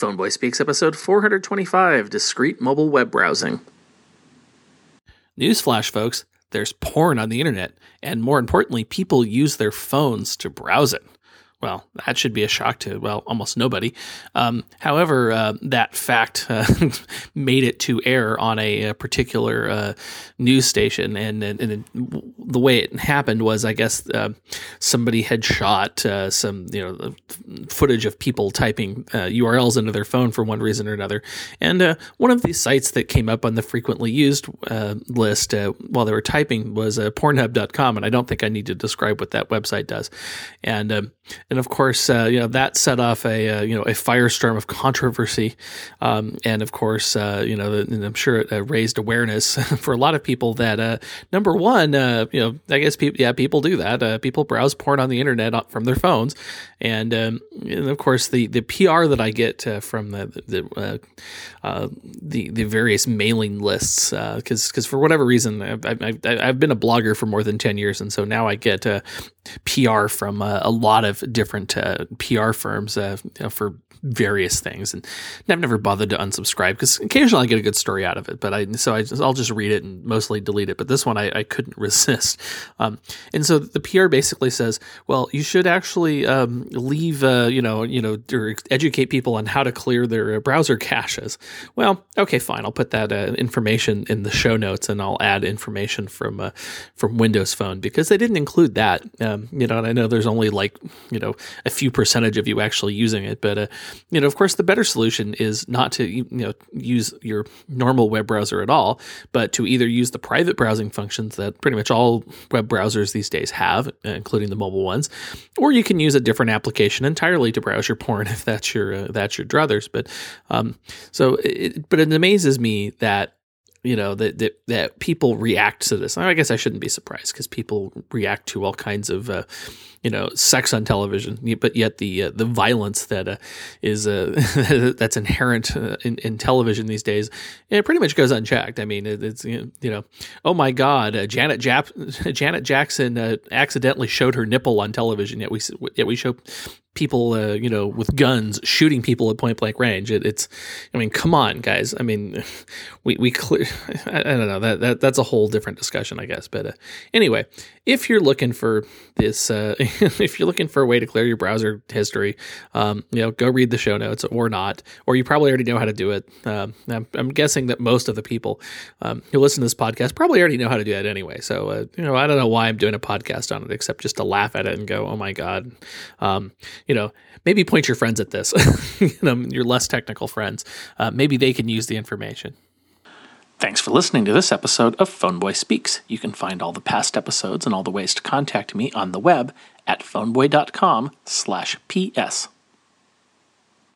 Phoneboy Speaks, episode 425, Discrete Mobile Web Browsing. Newsflash, folks, there's porn on the internet, and more importantly, people use their phones to browse it. Well, that should be a shock to, almost nobody. However, that fact made it to air on a particular news station, and the way it happened was, I guess, somebody had shot some, footage of people typing URLs into their phone for one reason or another, and one of these sites that came up on the frequently used list while they were typing was Pornhub.com, and I don't think I need to describe what that website does, and of course, that set off a firestorm of controversy, and of course, and I'm sure it raised awareness for a lot of people that number one, I guess people do that. People browse porn on the internet from their phones, and of course, the PR that I get from the various mailing lists, because for whatever reason, I've been a blogger for more than 10 years, and so now I get PR from a lot of different PR firms for various things, and I've never bothered to unsubscribe because occasionally I get a good story out of it, but I'll just read it and mostly delete it. But this one I couldn't resist, and so the PR basically says, well, you should actually leave or educate people on how to clear their browser caches. Well, okay, fine, I'll put that information in the show notes, and I'll add information from Windows Phone because they didn't include that. And I know there's only a few percentage of you actually using it, but of course, the better solution is not to use your normal web browser at all, but to either use the private browsing functions that pretty much all web browsers these days have, including the mobile ones, or you can use a different application entirely to browse your porn if that's your druthers. But it amazes me that that people react to this. I guess I shouldn't be surprised because people react to all kinds of sex on television, but yet the violence that is that's inherent in television these days, it pretty much goes unchecked. I mean, it's oh my God, Janet Jackson accidentally showed her nipple on television. Yet we show people with guns shooting people at point blank range. Come on, guys. I mean, we clear. I don't know, that's a whole different discussion, I guess. But anyway, if you're looking for this, if you're looking for a way to clear your browser history, go read the show notes or not, or you probably already know how to do it. I'm guessing that most of the people who listen to this podcast probably already know how to do that anyway. So, I don't know why I'm doing a podcast on it, except just to laugh at it and go, oh my God. Maybe point your friends at this, your less technical friends. Maybe they can use the information. Thanks for listening to this episode of Phoneboy Speaks. You can find all the past episodes and all the ways to contact me on the web at phoneboy.com/PS.